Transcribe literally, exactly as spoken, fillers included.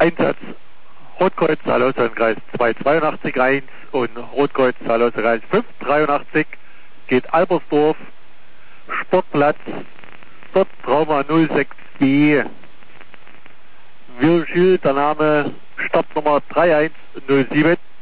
Einsatz Rotkreuz, Zahlhauser-Kreis zwei zwei acht eins und Rotkreuz, Zahlhauser-Kreis fünf drei geht Albersdorf, Sportplatz, dort Trauma null sechs B, Virgil, der Name, Startnummer drei eins null sieben.